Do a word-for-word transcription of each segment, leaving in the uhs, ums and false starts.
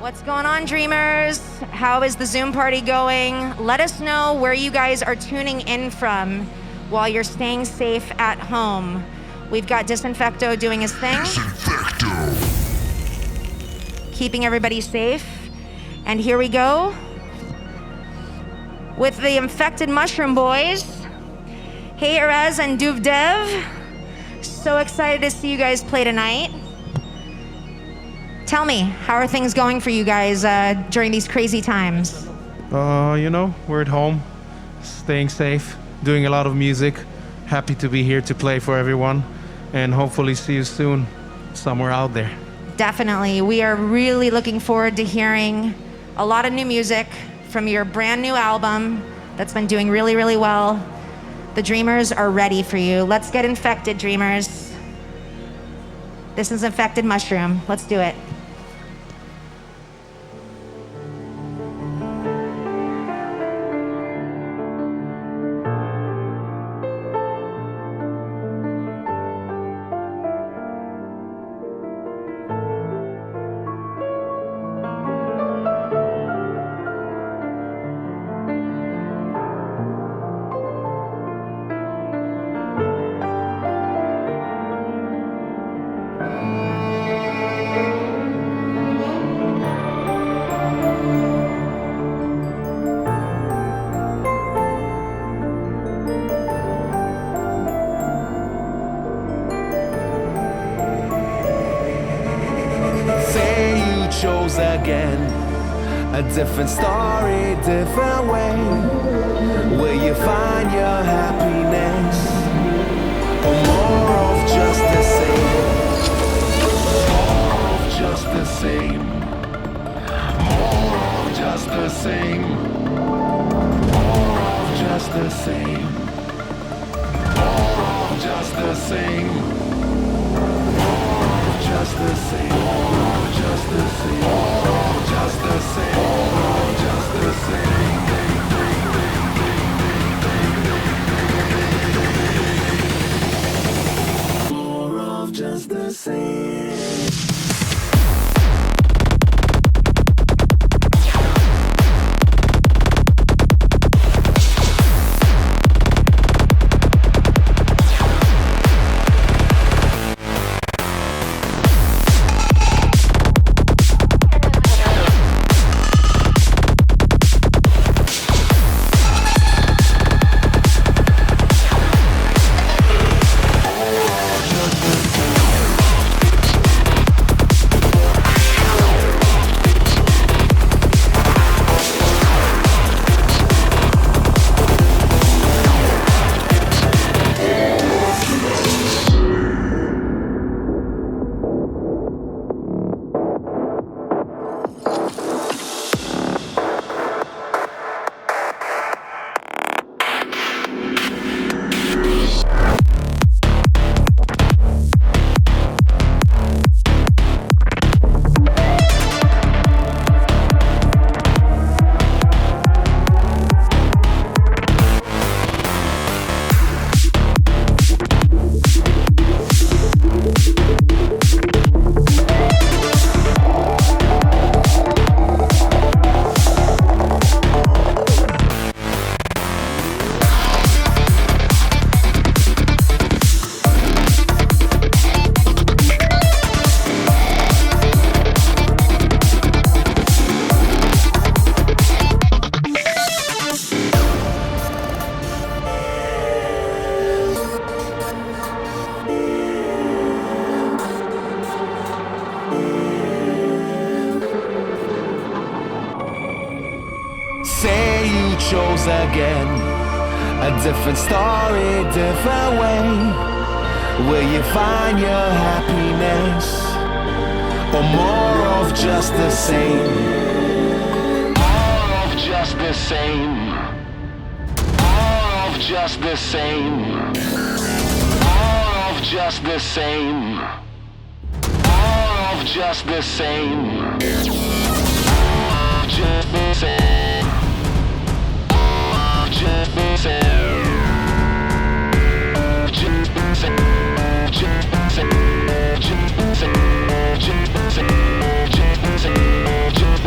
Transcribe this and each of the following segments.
What's going on, dreamers? How is the Zoom party going? Let us know where you guys are tuning in from while you're staying safe at home. We've got Disinfecto doing his thing. Disinfecto. Keeping everybody safe. And here we go with the Infected Mushroom Boys. Hey, Erez and Duvdev. So excited to see you guys play tonight. Tell me, how are things going for you guys uh, during these crazy times? Uh, you know, we're at home, staying safe, doing a lot of music. Happy to be here to play for everyone, and hopefully see you soon somewhere out there. Definitely. We are really looking forward to hearing a lot of new music from your brand new album that's been doing really, really well. The Dreamers are ready for you. Let's get infected, Dreamers. This is Infected Mushroom. Let's do it. Chose again a different story, different way, where you find your happiness, or more of just the same, more of just the same, more of just the same, more of just the same, more of just the same, more of just the same. Just the same, just the same, just the same. More of just the same. Chose again a different story, different way, where you find your happiness, or more of just the same, more of just the same, more of just the same, more of just the same, more of just the same, just the same. Just the same, just the same, just the same, just the same, just the same, just the same, just the same.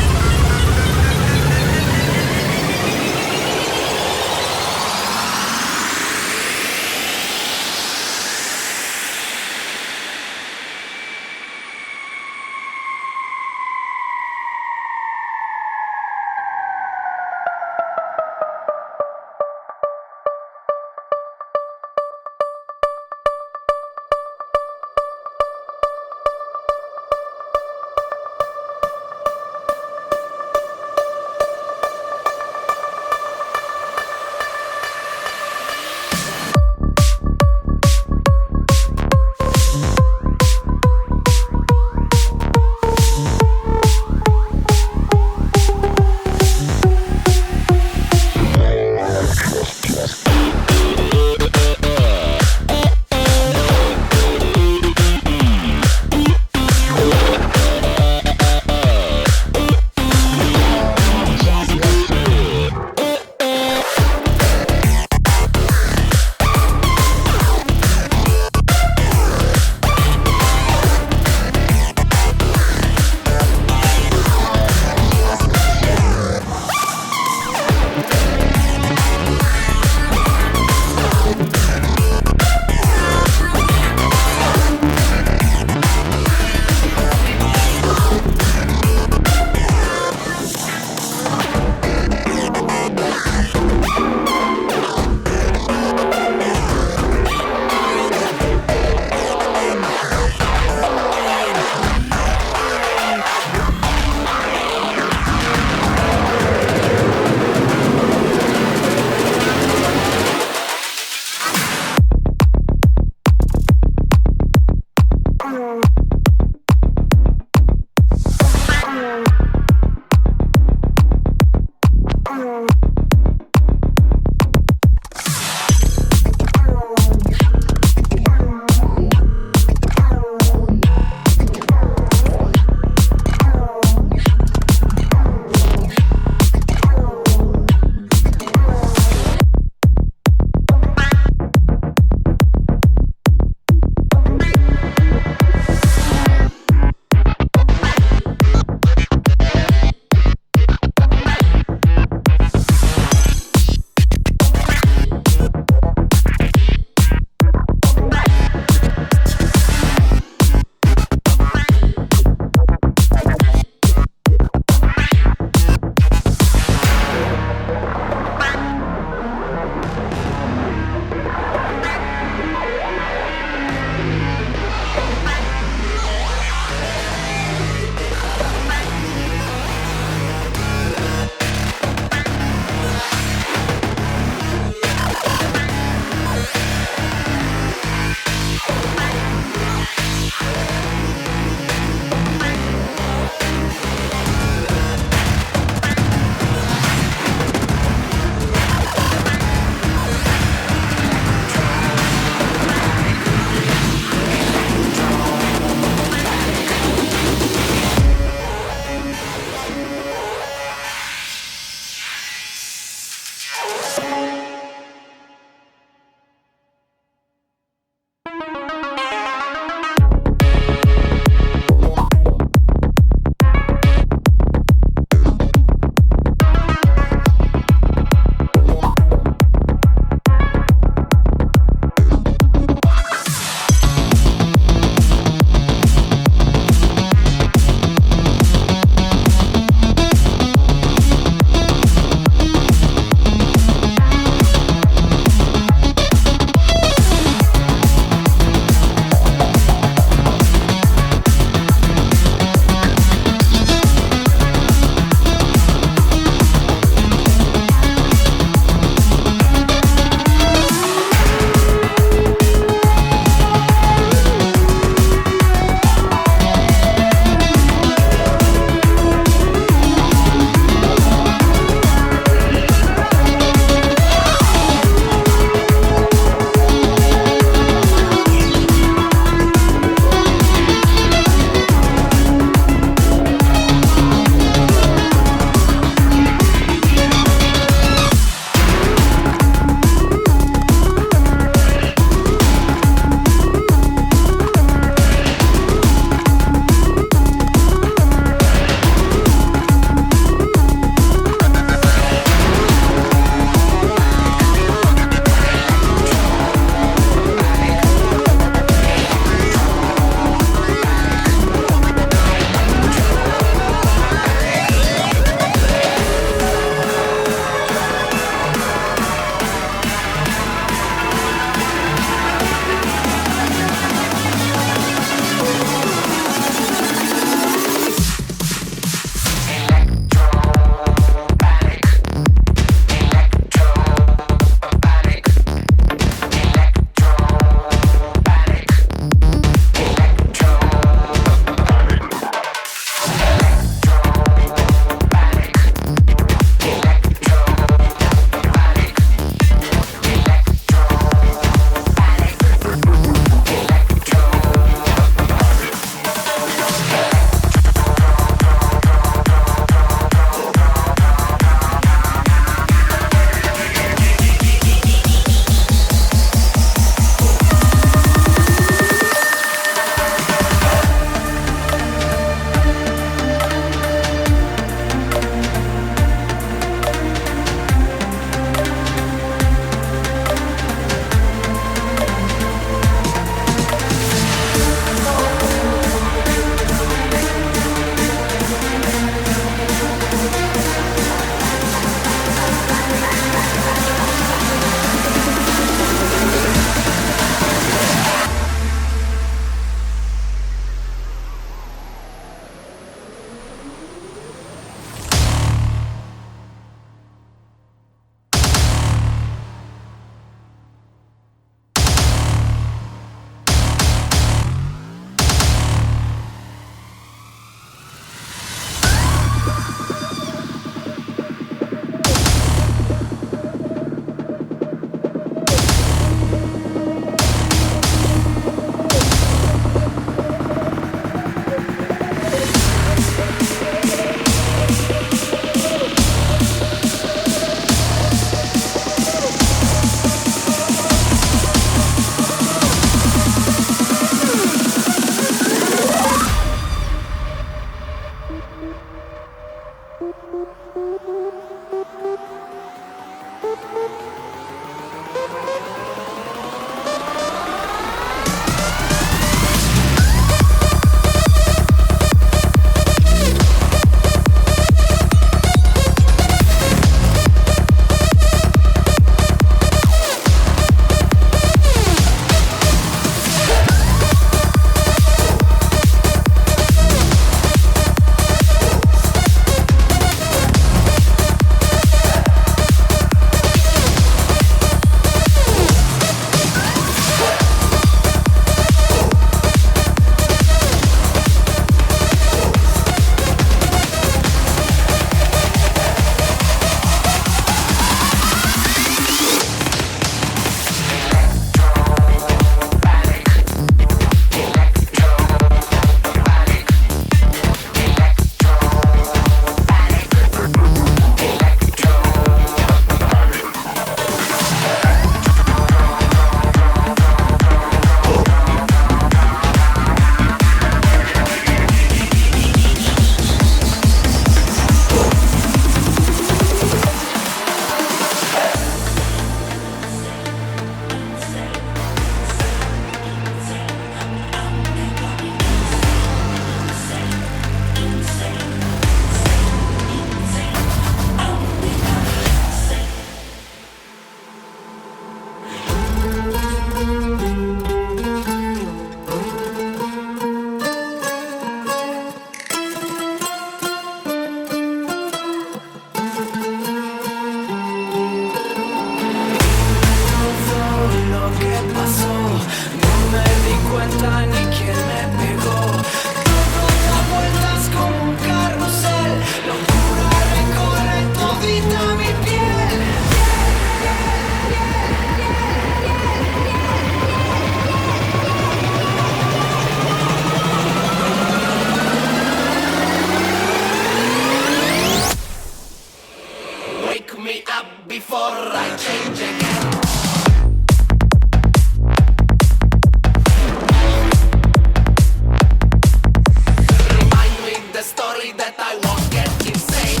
story that I won't get insane.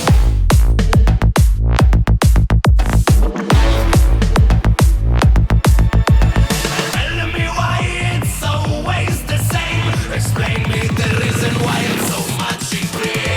Tell me why it's always the same. Explain me the reason why it's so much clear.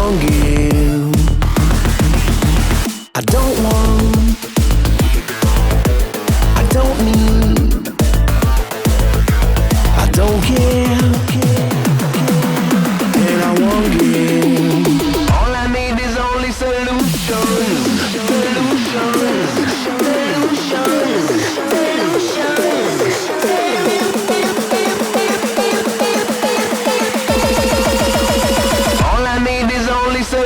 won't give. I don't want, I don't need, I don't care, and I won't give. All I need is only solutions, solutions, solutions, solutions. All I need is only solutions.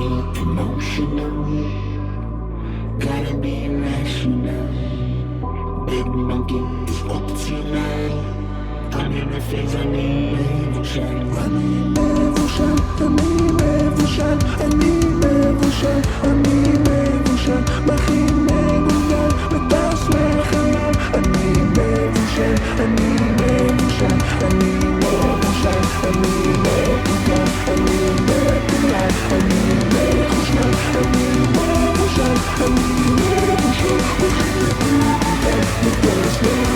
look emotional. Gotta be rational. Big monkey is optional. I'm in the phase, I need evolution. I need evolution, I need evolution, I need evolution, I need evolution. מכין מגולגל וטס לחלל. I need evolution, I need evolution, I need evolution, I need evolution, I need evolution, I need evolution, I need evolution, I need evolution. Because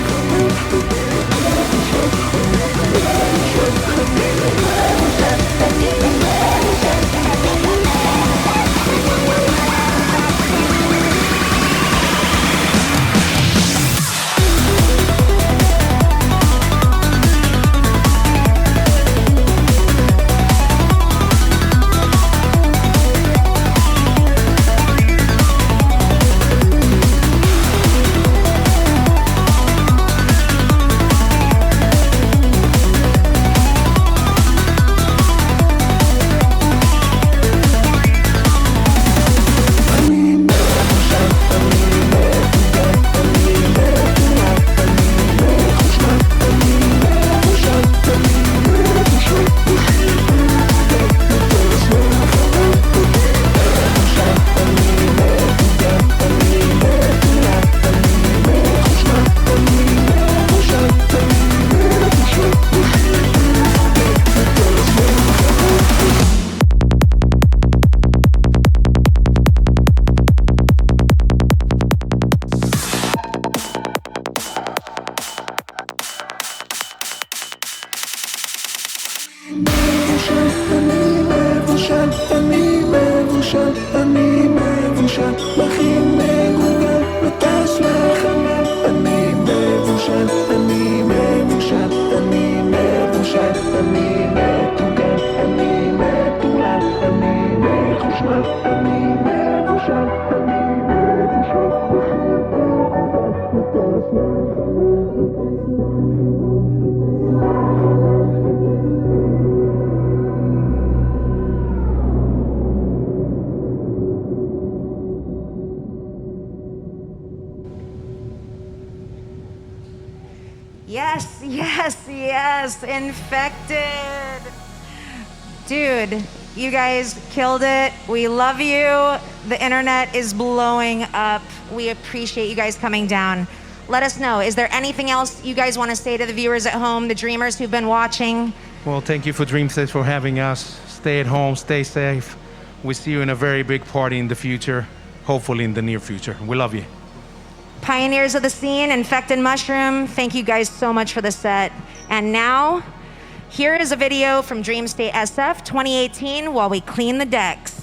Yes, yes, yes, Infected. Dude, you guys killed it. We love you. The internet is blowing up. We appreciate you guys coming down. Let us know, is there anything else you guys want to say to the viewers at home, the dreamers who've been watching? Well, thank you for DreamStage for having us. Stay at home, stay safe. We see you in a very big party in the future, hopefully in the near future. We love you. Pioneers of the scene, Infected Mushroom, thank you guys so much for the set. And now, here is a video from Dream State S F twenty eighteen while we clean the decks.